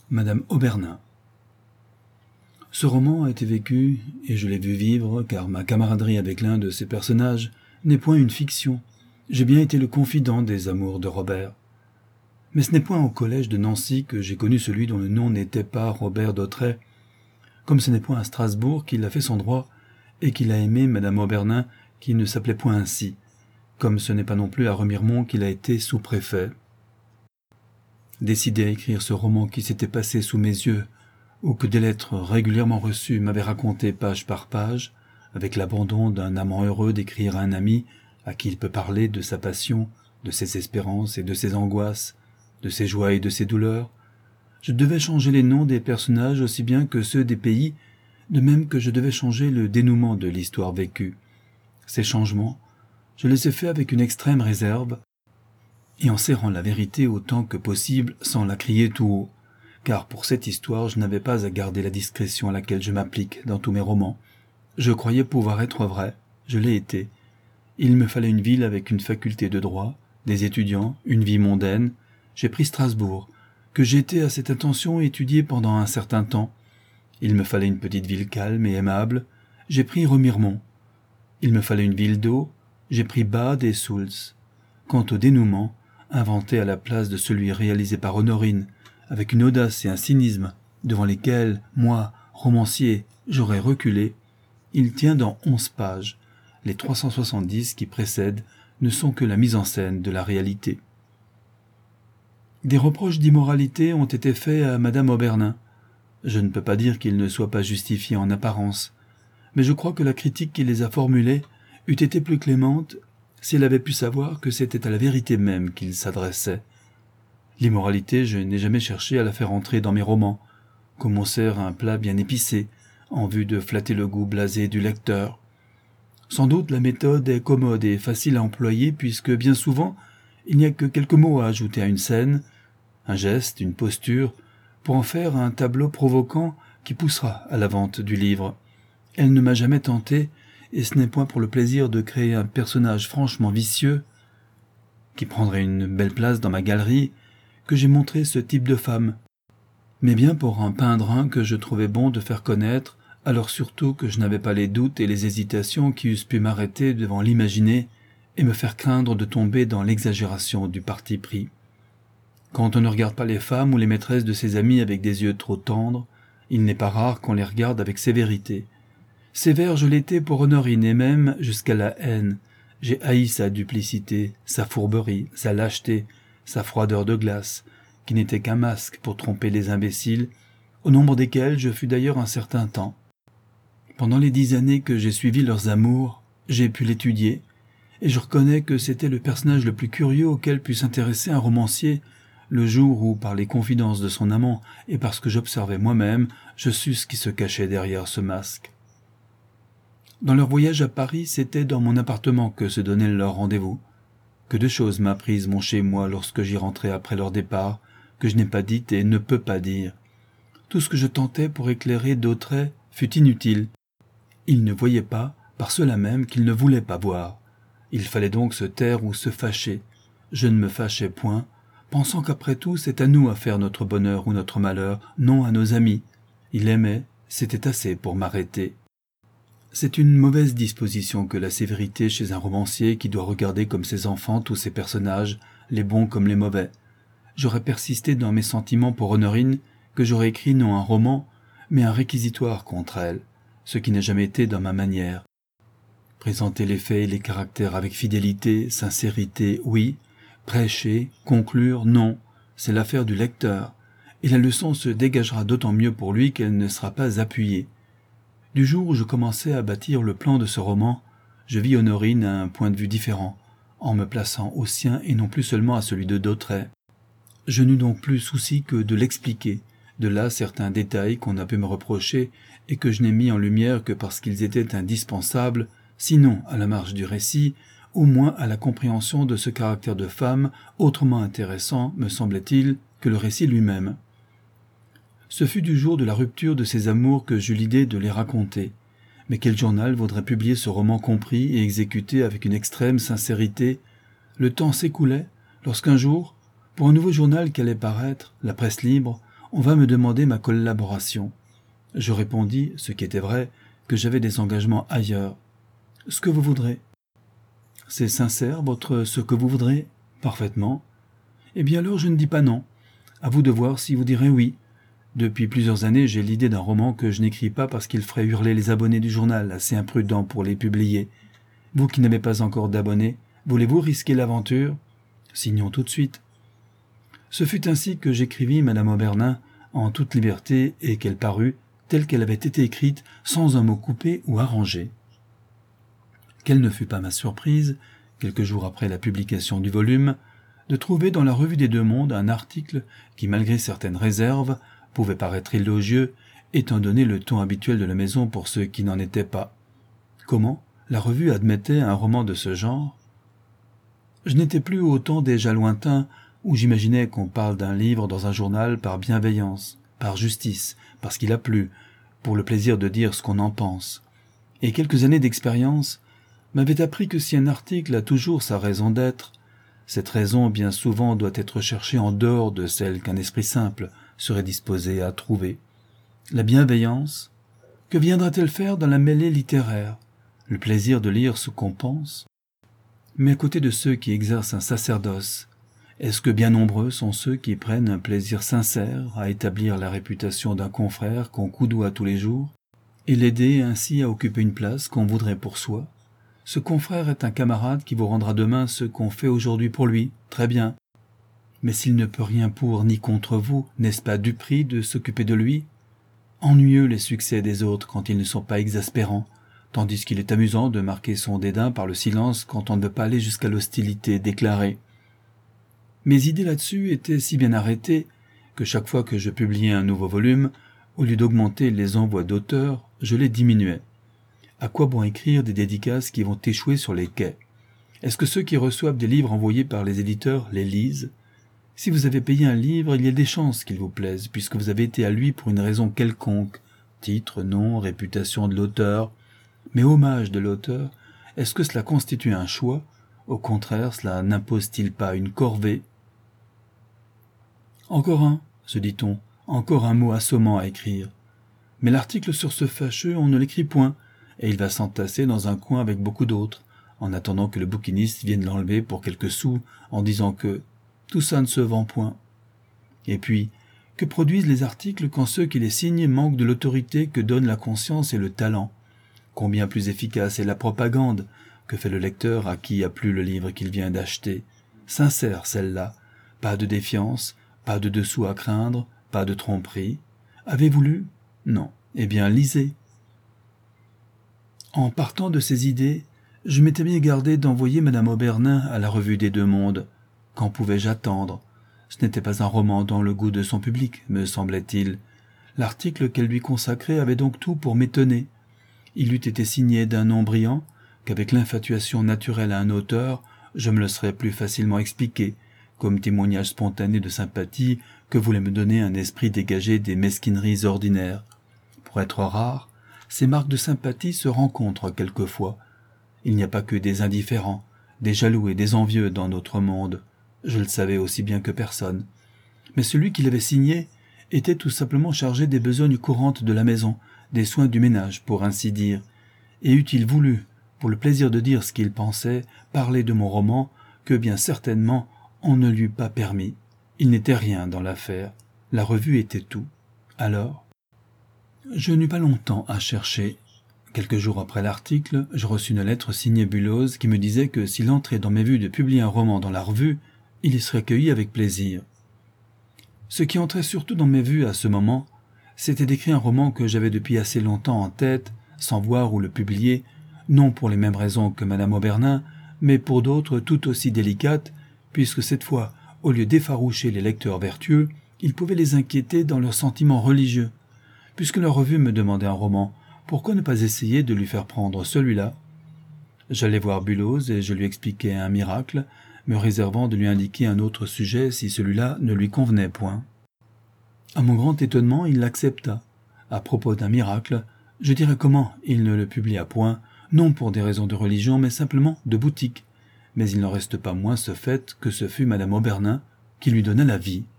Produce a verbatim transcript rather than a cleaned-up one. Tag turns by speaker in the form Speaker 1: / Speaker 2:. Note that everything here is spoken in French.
Speaker 1: Madame Aubernin. Ce roman a été vécu, et je l'ai vu vivre, car ma camaraderie avec l'un de ses personnages n'est point une fiction. J'ai bien été le confident des amours de Robert. Mais ce n'est point au collège de Nancy que j'ai connu celui dont le nom n'était pas Robert d'Autray, comme ce n'est point à Strasbourg qu'il a fait son droit, et qu'il a aimé Madame Aubernin qui ne s'appelait point ainsi, comme ce n'est pas non plus à Remiremont qu'il a été sous-préfet. Décidé à écrire ce roman qui s'était passé sous mes yeux, ou que des lettres régulièrement reçues m'avaient raconté page par page, avec l'abandon d'un amant heureux d'écrire à un ami à qui il peut parler de sa passion, de ses espérances et de ses angoisses, de ses joies et de ses douleurs, je devais changer les noms des personnages aussi bien que ceux des pays, de même que je devais changer le dénouement de l'histoire vécue. Ces changements, je les ai faits avec une extrême réserve, et en serrant la vérité autant que possible sans la crier tout haut, car pour cette histoire je n'avais pas à garder la discrétion à laquelle je m'applique dans tous mes romans. Je croyais pouvoir être vrai, je l'ai été. Il me fallait une ville avec une faculté de droit, des étudiants, une vie mondaine. J'ai pris Strasbourg, que j'ai été à cette intention étudié pendant un certain temps. Il me fallait une petite ville calme et aimable. J'ai pris Remiremont. Il me fallait une ville d'eau. J'ai pris Bade et Soultz. Quant au dénouement, inventé à la place de celui réalisé par Honorine, avec une audace et un cynisme devant lesquels, moi, romancier, j'aurais reculé, il tient dans onze pages. Les trois cent soixante-dix qui précèdent ne sont que la mise en scène de la réalité. Des reproches d'immoralité ont été faits à Madame Aubernin. Je ne peux pas dire qu'ils ne soient pas justifiés en apparence, mais je crois que la critique qui les a formulés eût été plus clémente si elle avait pu savoir que c'était à la vérité même qu'il s'adressait. L'immoralité, je n'ai jamais cherché à la faire entrer dans mes romans, comme on sert un plat bien épicé, en vue de flatter le goût blasé du lecteur. Sans doute la méthode est commode et facile à employer, puisque bien souvent, il n'y a que quelques mots à ajouter à une scène, un geste, une posture, pour en faire un tableau provoquant qui poussera à la vente du livre. Elle ne m'a jamais tenté, et ce n'est point pour le plaisir de créer un personnage franchement vicieux, qui prendrait une belle place dans ma galerie, que j'ai montré ce type de femme, mais bien pour en peindre un que je trouvais bon de faire connaître, alors surtout que je n'avais pas les doutes et les hésitations qui eussent pu m'arrêter devant l'imaginer et me faire craindre de tomber dans l'exagération du parti pris. Quand on ne regarde pas les femmes ou les maîtresses de ses amis avec des yeux trop tendres, il n'est pas rare qu'on les regarde avec sévérité. Sévère je l'étais pour Honorine, et même jusqu'à la haine. J'ai haï sa duplicité, sa fourberie, sa lâcheté, sa froideur de glace, qui n'était qu'un masque pour tromper les imbéciles, au nombre desquels je fus d'ailleurs un certain temps. Pendant les dix années que j'ai suivi leurs amours, j'ai pu l'étudier, et je reconnais que c'était le personnage le plus curieux auquel put s'intéresser un romancier, le jour où, par les confidences de son amant et parce que j'observais moi-même, je sus ce qui se cachait derrière ce masque. Dans leur voyage à Paris, c'était dans mon appartement que se donnait leur rendez-vous. Que de choses m'apprises mon chez-moi lorsque j'y rentrai après leur départ, que je n'ai pas dites et ne peux pas dire. Tout ce que je tentais pour éclairer d'Autray fut inutile. Ils ne voyaient pas, par cela même qu'ils ne voulaient pas voir. Il fallait donc se taire ou se fâcher. Je ne me fâchais point, pensant qu'après tout c'est à nous à faire notre bonheur ou notre malheur, non à nos amis. Il aimait, c'était assez pour m'arrêter. C'est une mauvaise disposition que la sévérité chez un romancier qui doit regarder comme ses enfants tous ses personnages, les bons comme les mauvais. J'aurais persisté dans mes sentiments pour Honorine, que j'aurais écrit non un roman, mais un réquisitoire contre elle, ce qui n'a jamais été dans ma manière. Présenter les faits et les caractères avec fidélité, sincérité, oui. Prêcher, conclure, non. C'est l'affaire du lecteur, et la leçon se dégagera d'autant mieux pour lui qu'elle ne sera pas appuyée. Du jour où je commençai à bâtir le plan de ce roman, je vis Honorine à un point de vue différent, en me plaçant au sien et non plus seulement à celui de Dautray. Je n'eus donc plus souci que de l'expliquer, de là certains détails qu'on a pu me reprocher et que je n'ai mis en lumière que parce qu'ils étaient indispensables, sinon à la marge du récit, au moins à la compréhension de ce caractère de femme autrement intéressant, me semblait-il, que le récit lui-même. Ce fut du jour de la rupture de ces amours que j'eus l'idée de les raconter. Mais quel journal voudrait publier ce roman compris et exécuté avec une extrême sincérité? Le temps s'écoulait lorsqu'un jour, pour un nouveau journal qui allait paraître, la presse libre, on va me demander ma collaboration. Je répondis, ce qui était vrai, que j'avais des engagements ailleurs. Ce que vous voudrez. C'est sincère, votre ce que vous voudrez? Parfaitement. Eh bien alors je ne dis pas non. À vous de voir si vous direz oui. Depuis plusieurs années, j'ai l'idée d'un roman que je n'écris pas parce qu'il ferait hurler les abonnés du journal, assez imprudents pour les publier. Vous qui n'avez pas encore d'abonnés, voulez-vous risquer l'aventure? Signons tout de suite. Ce fut ainsi que j'écrivis Madame Aubernin en toute liberté et qu'elle parut, telle qu'elle avait été écrite, sans un mot coupé ou arrangé. Quelle ne fut pas ma surprise, quelques jours après la publication du volume, de trouver dans la Revue des Deux Mondes un article qui, malgré certaines réserves, pouvait paraître élogieux, étant donné le ton habituel de la maison pour ceux qui n'en étaient pas. Comment la revue admettait un roman de ce genre? Je n'étais plus au temps déjà lointain où j'imaginais qu'on parle d'un livre dans un journal par bienveillance, par justice, parce qu'il a plu, pour le plaisir de dire ce qu'on en pense. Et quelques années d'expérience m'avaient appris que si un article a toujours sa raison d'être, cette raison bien souvent doit être cherchée en dehors de celle qu'un esprit simple serait disposé à trouver. La bienveillance, que viendra-t-elle faire dans la mêlée littéraire? Le plaisir de lire ce qu'on pense? Mais à côté de ceux qui exercent un sacerdoce, est-ce que bien nombreux sont ceux qui prennent un plaisir sincère à établir la réputation d'un confrère qu'on coudoie tous les jours, et l'aider ainsi à occuper une place qu'on voudrait pour soi? Ce confrère est un camarade qui vous rendra demain ce qu'on fait aujourd'hui pour lui, très bien. Mais s'il ne peut rien pour ni contre vous, n'est-ce pas du prix de s'occuper de lui? Ennuyeux les succès des autres quand ils ne sont pas exaspérants, tandis qu'il est amusant de marquer son dédain par le silence quand on ne veut pas aller jusqu'à l'hostilité déclarée. Mes idées là-dessus étaient si bien arrêtées que chaque fois que je publiais un nouveau volume, au lieu d'augmenter les envois d'auteurs, je les diminuais. À quoi bon écrire des dédicaces qui vont échouer sur les quais? Est-ce que ceux qui reçoivent des livres envoyés par les éditeurs les lisent? Si vous avez payé un livre, il y a des chances qu'il vous plaise, puisque vous avez été à lui pour une raison quelconque, titre, nom, réputation de l'auteur. Mais hommage de l'auteur, est-ce que cela constitue un choix? Au contraire, cela n'impose-t-il pas une corvée? Encore un, se dit-on, encore un mot assommant à écrire. Mais l'article sur ce fâcheux, on ne l'écrit point, et il va s'entasser dans un coin avec beaucoup d'autres, en attendant que le bouquiniste vienne l'enlever pour quelques sous, en disant que tout ça ne se vend point. Et puis, que produisent les articles quand ceux qui les signent manquent de l'autorité que donnent la conscience et le talent? Combien plus efficace est la propagande que fait le lecteur à qui a plu le livre qu'il vient d'acheter? Sincère celle-là, pas de défiance, pas de dessous à craindre, pas de tromperie. Avez-vous lu? Non. Eh bien, lisez. En partant de ces idées, je m'étais bien gardé d'envoyer Madame Aubernin à la Revue des Deux Mondes. Qu'en pouvais-je attendre? Ce n'était pas un roman dans le goût de son public, me semblait-il. L'article qu'elle lui consacrait avait donc tout pour m'étonner. Il eût été signé d'un nom brillant, qu'avec l'infatuation naturelle à un auteur, je me le serais plus facilement expliqué, comme témoignage spontané de sympathie que voulait me donner un esprit dégagé des mesquineries ordinaires. Pour être rare, ces marques de sympathie se rencontrent quelquefois. Il n'y a pas que des indifférents, des jaloux et des envieux dans notre monde. Je le savais aussi bien que personne. Mais celui qui l'avait signé était tout simplement chargé des besognes courantes de la maison, des soins du ménage, pour ainsi dire. Et eût-il voulu, pour le plaisir de dire ce qu'il pensait, parler de mon roman, que bien certainement on ne lui eût pas permis. Il n'était rien dans l'affaire. La revue était tout. Alors, je n'eus pas longtemps à chercher. Quelques jours après l'article, je reçus une lettre signée Bulloz qui me disait que s'il entrait dans mes vues de publier un roman dans la revue, il y serait accueilli avec plaisir. Ce qui entrait surtout dans mes vues à ce moment, c'était d'écrire un roman que j'avais depuis assez longtemps en tête, sans voir où le publier, non pour les mêmes raisons que Madame Aubernin, mais pour d'autres tout aussi délicates, puisque cette fois, au lieu d'effaroucher les lecteurs vertueux, il pouvait les inquiéter dans leurs sentiments religieux. Puisque la revue me demandait un roman, pourquoi ne pas essayer de lui faire prendre celui-là? J'allai voir Bulloz et je lui expliquai un miracle, me réservant de lui indiquer un autre sujet si celui-là ne lui convenait point. À mon grand étonnement, il l'accepta. À propos d'un miracle, je dirais comment il ne le publia point, non pour des raisons de religion, mais simplement de boutique. Mais il n'en reste pas moins ce fait que ce fut Madame Aubernin qui lui donna la vie.